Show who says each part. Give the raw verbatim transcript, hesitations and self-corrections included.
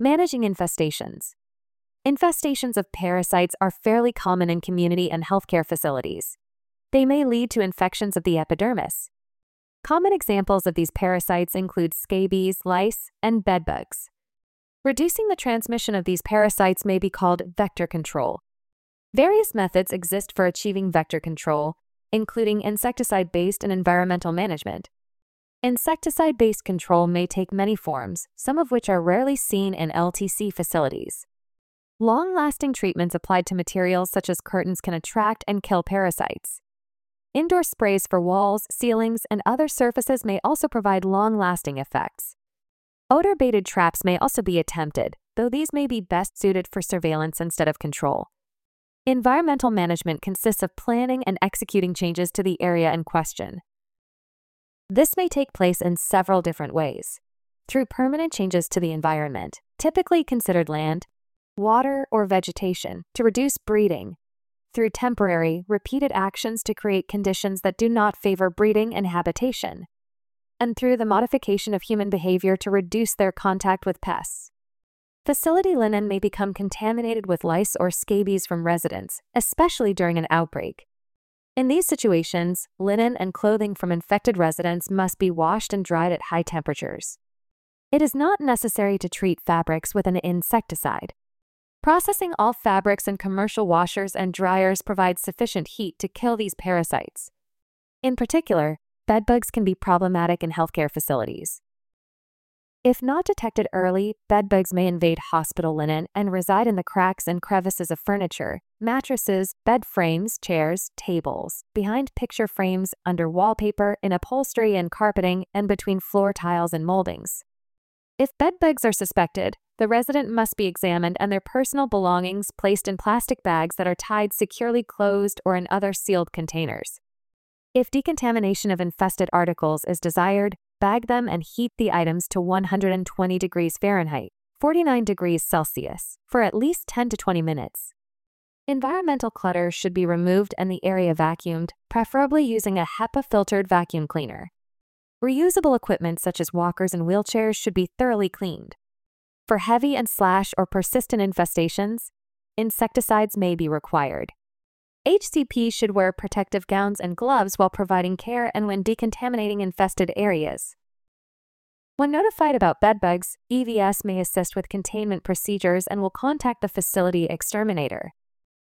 Speaker 1: Managing infestations. Infestations of parasites are fairly common in community and healthcare facilities. They may lead to infections of the epidermis. Common examples of these parasites include scabies, lice, and bedbugs. Reducing the transmission of these parasites may be called vector control. Various methods exist for achieving vector control, including insecticide-based and environmental management. Insecticide-based control may take many forms, some of which are rarely seen in L T C facilities. Long-lasting treatments applied to materials such as curtains can attract and kill parasites. Indoor sprays for walls, ceilings, and other surfaces may also provide long-lasting effects. Odor-baited traps may also be attempted, though these may be best suited for surveillance instead of control. Environmental management consists of planning and executing changes to the area in question. This may take place in several different ways. Through permanent changes to the environment, typically considered land, water, or vegetation, to reduce breeding. Through temporary, repeated actions to create conditions that do not favor breeding and habitation. And through the modification of human behavior to reduce their contact with pests. Facility linen may become contaminated with lice or scabies from residents, especially during an outbreak. In these situations, linen and clothing from infected residents must be washed and dried at high temperatures. It is not necessary to treat fabrics with an insecticide. Processing all fabrics in commercial washers and dryers provides sufficient heat to kill these parasites. In particular, bedbugs can be problematic in healthcare facilities. If not detected early, bedbugs may invade hospital linen and reside in the cracks and crevices of furniture, mattresses, bed frames, chairs, tables, behind picture frames, under wallpaper, in upholstery and carpeting, and between floor tiles and moldings. If bedbugs are suspected, the resident must be examined and their personal belongings placed in plastic bags that are tied securely closed or in other sealed containers. If decontamination of infested articles is desired, bag them and heat the items to one hundred twenty degrees Fahrenheit, forty-nine degrees Celsius, for at least ten to twenty minutes. Environmental clutter should be removed and the area vacuumed, preferably using a HEPA-filtered vacuum cleaner. Reusable equipment such as walkers and wheelchairs should be thoroughly cleaned. For heavy and slash or persistent infestations, insecticides may be required. H C P should wear protective gowns and gloves while providing care and when decontaminating infested areas. When notified about bedbugs, E V S may assist with containment procedures and will contact the facility exterminator.